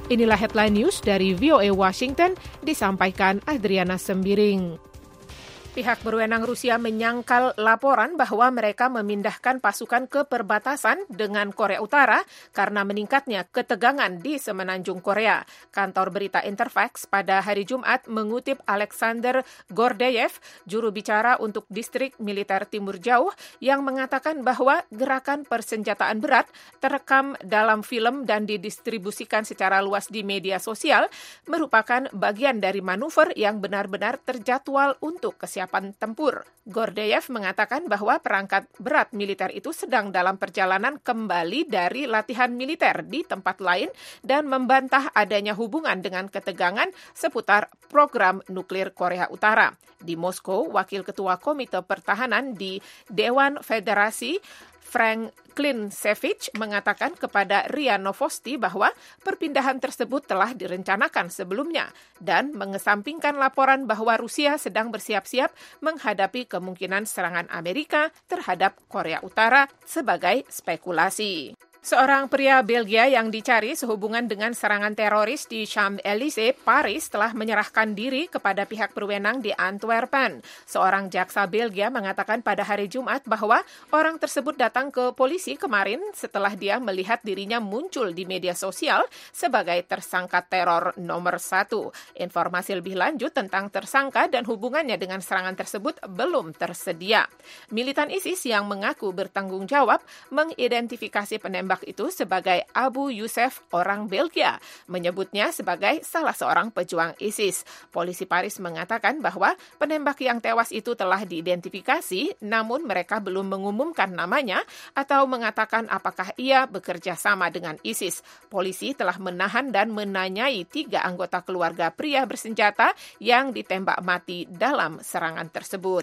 Inilah headline news dari VOA Washington, disampaikan Adriana Sembiring. Pihak berwenang Rusia menyangkal laporan bahwa mereka memindahkan pasukan ke perbatasan dengan Korea Utara karena meningkatnya ketegangan di semenanjung Korea. Kantor berita Interfax pada hari Jumat mengutip Alexander Gordeyev, juru bicara untuk Distrik Militer Timur Jauh, yang mengatakan bahwa gerakan persenjataan berat terekam dalam film dan didistribusikan secara luas di media sosial merupakan bagian dari manuver yang benar-benar terjadwal untuk kesiapan tempur. Gordeyev mengatakan bahwa perangkat berat militer itu sedang dalam perjalanan kembali dari latihan militer di tempat lain dan membantah adanya hubungan dengan ketegangan seputar program nuklir Korea Utara. Di Moskow, Wakil Ketua Komite Pertahanan di Dewan Federasi Frank Klintsevich mengatakan kepada RIA Novosti bahwa perpindahan tersebut telah direncanakan sebelumnya dan mengesampingkan laporan bahwa Rusia sedang bersiap-siap menghadapi kemungkinan serangan Amerika terhadap Korea Utara sebagai spekulasi. Seorang pria Belgia yang dicari sehubungan dengan serangan teroris di Champs-Élysées, Paris, telah menyerahkan diri kepada pihak berwenang di Antwerpen. Seorang jaksa Belgia mengatakan pada hari Jumat bahwa orang tersebut datang ke polisi kemarin setelah dia melihat dirinya muncul di media sosial sebagai tersangka teror nomor 1. Informasi lebih lanjut tentang tersangka dan hubungannya dengan serangan tersebut belum tersedia. Militan ISIS yang mengaku bertanggung jawab mengidentifikasi penembak itu sebagai Abu Yusef, orang Belgia, menyebutnya sebagai salah seorang pejuang ISIS. Polisi Paris mengatakan bahwa penembak yang tewas itu telah diidentifikasi, namun mereka belum mengumumkan namanya atau mengatakan apakah ia bekerja sama dengan ISIS. Polisi telah menahan dan menanyai 3 anggota keluarga pria bersenjata yang ditembak mati dalam serangan tersebut.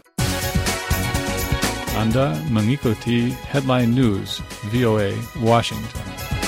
Anda mengikuti Headline News VOA Washington.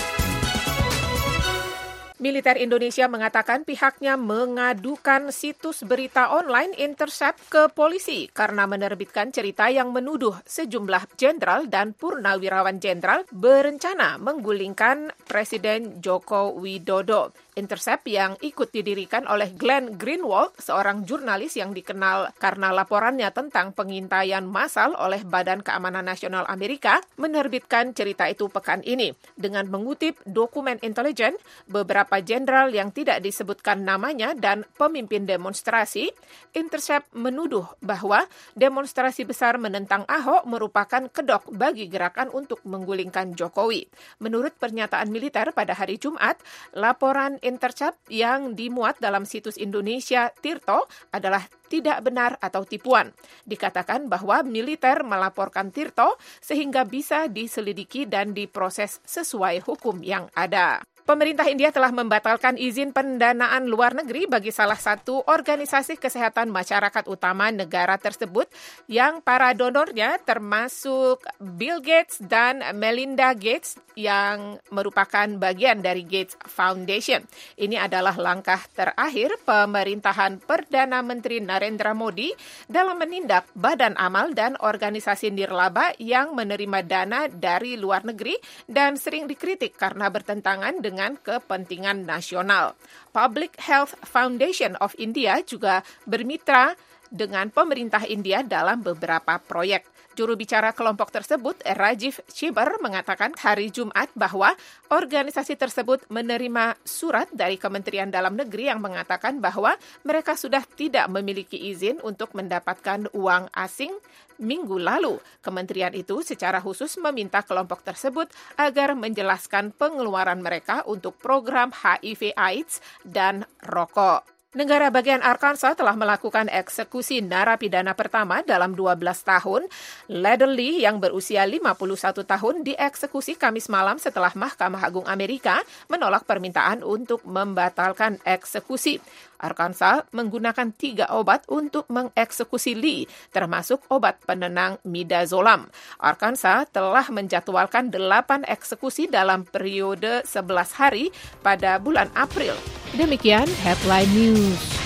Militer Indonesia mengatakan pihaknya mengadukan situs berita online Intercept ke polisi karena menerbitkan cerita yang menuduh sejumlah jenderal dan purnawirawan jenderal berencana menggulingkan Presiden Joko Widodo. Intercept yang ikut didirikan oleh Glenn Greenwald, seorang jurnalis yang dikenal karena laporannya tentang pengintaian massal oleh Badan Keamanan Nasional Amerika, menerbitkan cerita itu pekan ini. Dengan mengutip dokumen intelijen, beberapa jenderal yang tidak disebutkan namanya dan pemimpin demonstrasi, Intercept menuduh bahwa demonstrasi besar menentang Ahok merupakan kedok bagi gerakan untuk menggulingkan Jokowi. Menurut pernyataan militer pada hari Jumat, laporan Intercept yang dimuat dalam situs Indonesia Tirto adalah tidak benar atau tipuan. Dikatakan bahwa militer melaporkan Tirto sehingga bisa diselidiki dan diproses sesuai hukum yang ada. Pemerintah India telah membatalkan izin pendanaan luar negeri bagi salah satu organisasi kesehatan masyarakat utama negara tersebut yang para donornya termasuk Bill Gates dan Melinda Gates yang merupakan bagian dari Gates Foundation. Ini adalah langkah terakhir pemerintahan Perdana Menteri Narendra Modi dalam menindak badan amal dan organisasi nirlaba yang menerima dana dari luar negeri dan sering dikritik karena bertentangan dengan kepentingan nasional. Public Health Foundation of India juga bermitra dengan pemerintah India dalam beberapa proyek. Juru bicara kelompok tersebut, Rajiv Chibar, mengatakan hari Jumat bahwa organisasi tersebut menerima surat dari Kementerian Dalam Negeri yang mengatakan bahwa mereka sudah tidak memiliki izin untuk mendapatkan uang asing minggu lalu. Kementerian itu secara khusus meminta kelompok tersebut agar menjelaskan pengeluaran mereka untuk program HIV/AIDS dan rokok. Negara bagian Arkansas telah melakukan eksekusi narapidana pertama dalam 12 tahun. Ledley yang berusia 51 tahun dieksekusi Kamis malam setelah Mahkamah Agung Amerika menolak permintaan untuk membatalkan eksekusi. Arkansas menggunakan 3 obat untuk mengeksekusi Lee, termasuk obat penenang midazolam. Arkansas telah menjadwalkan 8 eksekusi dalam periode 11 hari pada bulan April. Demikian Headline News.